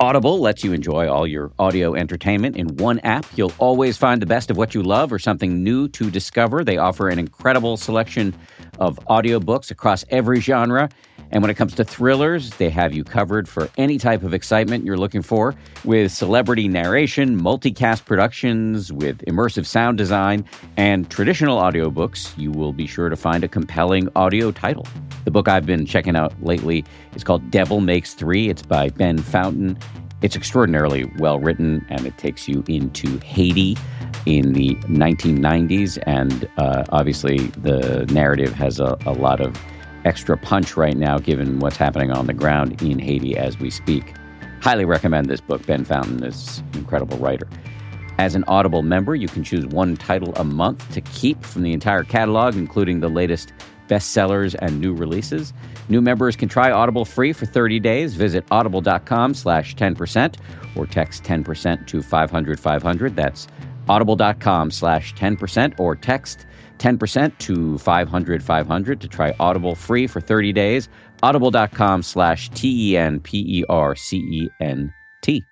Audible lets you enjoy all your audio entertainment in one app. You'll always find the best of what you love or something new to discover. They offer an incredible selection of audiobooks across every genre. And when it comes to thrillers, they have you covered for any type of excitement you're looking for, with celebrity narration, multicast productions, with immersive sound design, and traditional audiobooks. You will be sure to find a compelling audio title. The book I've been checking out lately is called Devil Makes Three. It's by Ben Fountain. It's extraordinarily well written, and it takes you into Haiti in the 1990s. And obviously, the narrative has a lot of extra punch right now, given what's happening on the ground in Haiti as we speak. Highly recommend this book. Ben Fountain is an incredible writer. As an Audible member, you can choose one title a month to keep from the entire catalog, including the latest bestsellers and new releases. New members can try Audible free for 30 days. Visit audible.com/10% or text 10% to 500-500. That's audible.com/10% or text 10% to 500-500 to try Audible free for 30 days. Audible.com/TENPERCENT.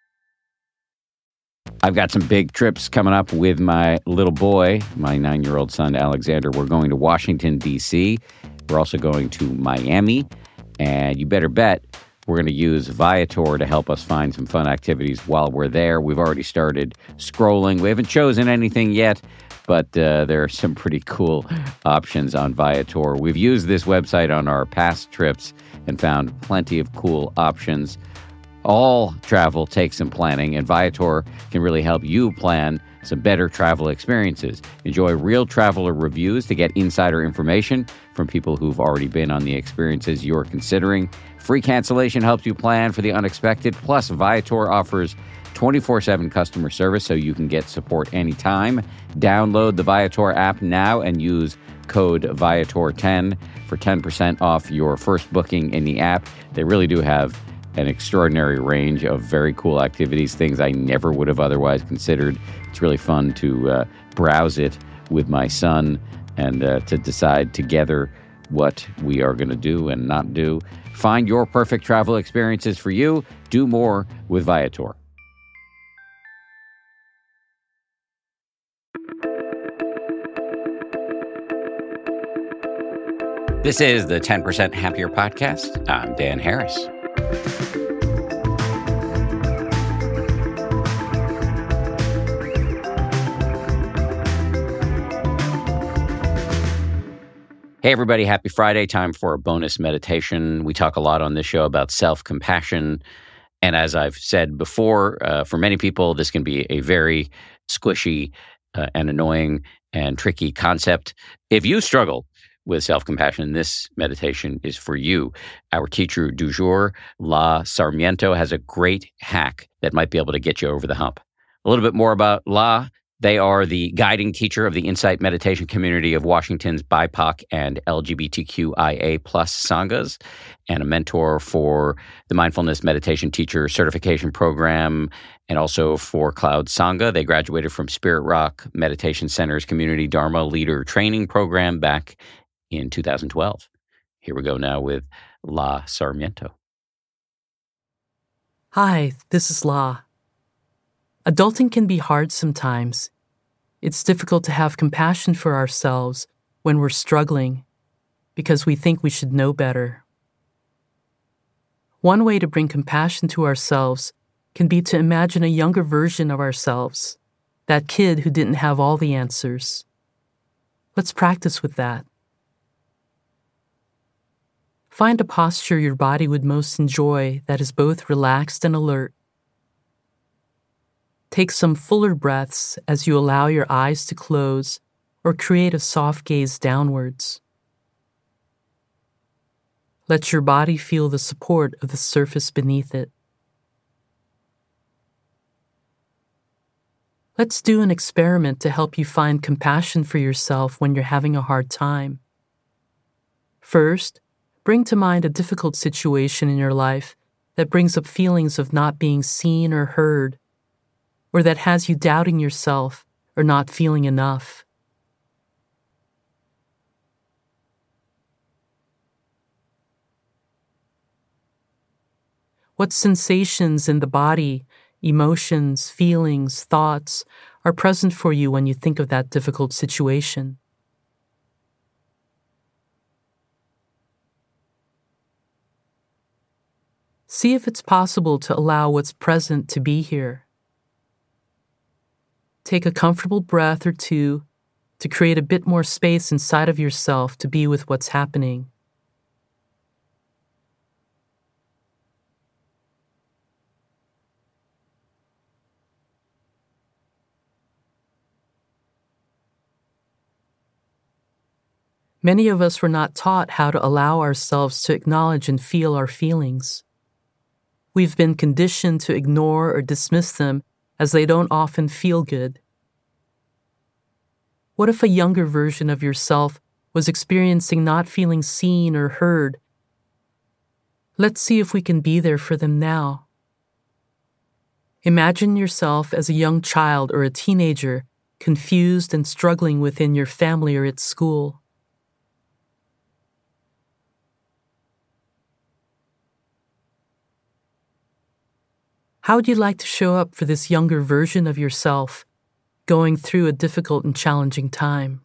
I've got some big trips coming up with my little boy, my 9-year-old son, Alexander. We're going to Washington, D.C. We're also going to Miami. And you better bet we're going to use Viator to help us find some fun activities while we're there. We've already started scrolling. We haven't chosen anything yet, but there are some pretty cool options on Viator. We've used this website on our past trips and found plenty of cool options. All travel takes some planning, and Viator can really help you plan some better travel experiences. Enjoy real traveler reviews to get insider information from people who've already been on the experiences you're considering. Free cancellation helps you plan for the unexpected. Plus, Viator offers 24/7 customer service, so you can get support anytime. Download the Viator app now and use code Viator10 for 10% off your first booking in the app. They really do have an extraordinary range of very cool activities, things I never would have otherwise considered. It's really fun to browse it with my son and to decide together what we are going to do and not do. Find your perfect travel experiences for you. Do more with Viator. This is the 10% Happier Podcast. I'm Dan Harris. Hey, everybody. Happy Friday. Time for a bonus meditation. We talk a lot on this show about self-compassion. And as I've said before, for many people, this can be a very squishy and annoying and tricky concept. If you struggle with self-compassion, this meditation is for you. Our teacher du jour, La Sarmiento, has a great hack that might be able to get you over the hump. A little bit more about La. They are the guiding teacher of the Insight Meditation community of Washington's BIPOC and LGBTQIA+ sanghas, and a mentor for the Mindfulness Meditation Teacher Certification Program, and also for Cloud Sangha. They graduated from Spirit Rock Meditation Center's Community Dharma Leader Training Program back in 2012. Here we go now with La Sarmiento. Hi, this is La. Adulting can be hard sometimes. It's difficult to have compassion for ourselves when we're struggling because we think we should know better. One way to bring compassion to ourselves can be to imagine a younger version of ourselves, that kid who didn't have all the answers. Let's practice with that. Find a posture your body would most enjoy that is both relaxed and alert. Take some fuller breaths as you allow your eyes to close or create a soft gaze downwards. Let your body feel the support of the surface beneath it. Let's do an experiment to help you find compassion for yourself when you're having a hard time. First, bring to mind a difficult situation in your life that brings up feelings of not being seen or heard, or that has you doubting yourself or not feeling enough. What sensations in the body, emotions, feelings, thoughts are present for you when you think of that difficult situation? See if it's possible to allow what's present to be here. Take a comfortable breath or two to create a bit more space inside of yourself to be with what's happening. Many of us were not taught how to allow ourselves to acknowledge and feel our feelings. We've been conditioned to ignore or dismiss them as they don't often feel good. What if a younger version of yourself was experiencing not feeling seen or heard? Let's see if we can be there for them now. Imagine yourself as a young child or a teenager, confused and struggling within your family or at school. How would you like to show up for this younger version of yourself going through a difficult and challenging time?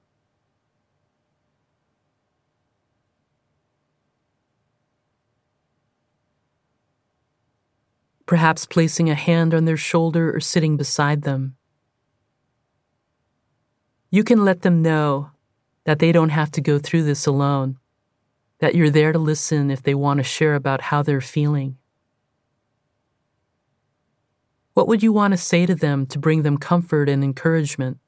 Perhaps placing a hand on their shoulder or sitting beside them. You can let them know that they don't have to go through this alone, that you're there to listen if they want to share about how they're feeling. What would you want to say to them to bring them comfort and encouragement?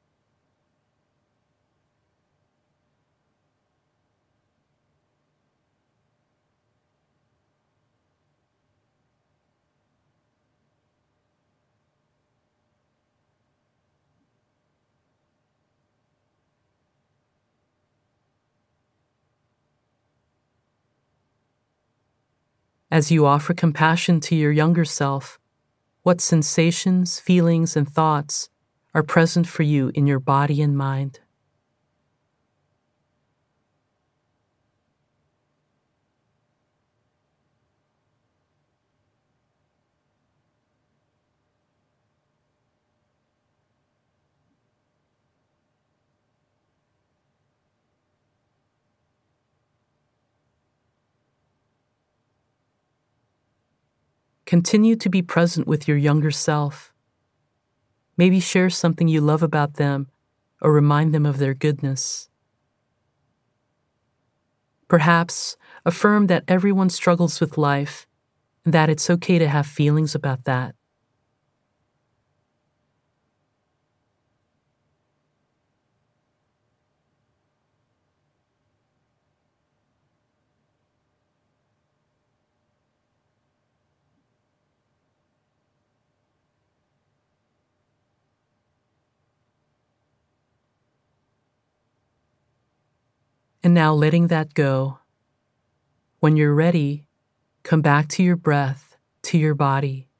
As you offer compassion to your younger self, what sensations, feelings, and thoughts are present for you in your body and mind? Continue to be present with your younger self. Maybe share something you love about them or remind them of their goodness. Perhaps affirm that everyone struggles with life and that it's okay to have feelings about that. And now letting that go. When you're ready, come back to your breath, to your body.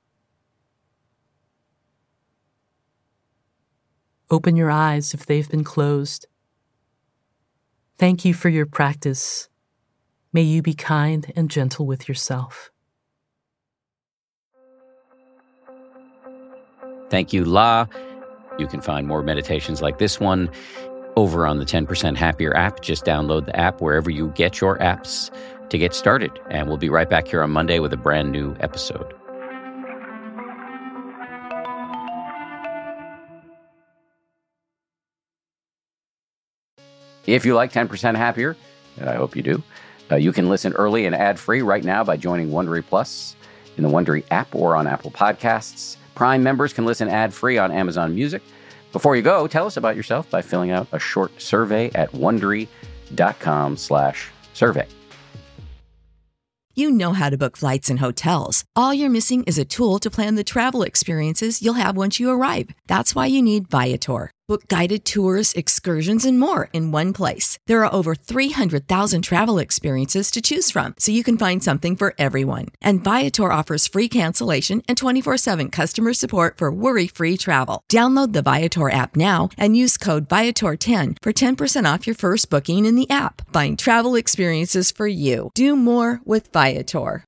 Open your eyes if they've been closed. Thank you for your practice. May you be kind and gentle with yourself. Thank you, La. You can find more meditations like this one over on the 10% Happier app. Just download the app wherever you get your apps to get started. And we'll be right back here on Monday with a brand new episode. If you like 10% Happier, and I hope you do, you can listen early and ad-free right now by joining Wondery Plus in the Wondery app or on Apple Podcasts. Prime members can listen ad-free on Amazon Music. Before you go, tell us about yourself by filling out a short survey at Wondery.com/survey. You know how to book flights and hotels. All you're missing is a tool to plan the travel experiences you'll have once you arrive. That's why you need Viator. Book guided tours, excursions, and more in one place. There are over 300,000 travel experiences to choose from, so you can find something for everyone. And Viator offers free cancellation and 24/7 customer support for worry-free travel. Download the Viator app now and use code Viator10 for 10% off your first booking in the app. Find travel experiences for you. Do more with Viator.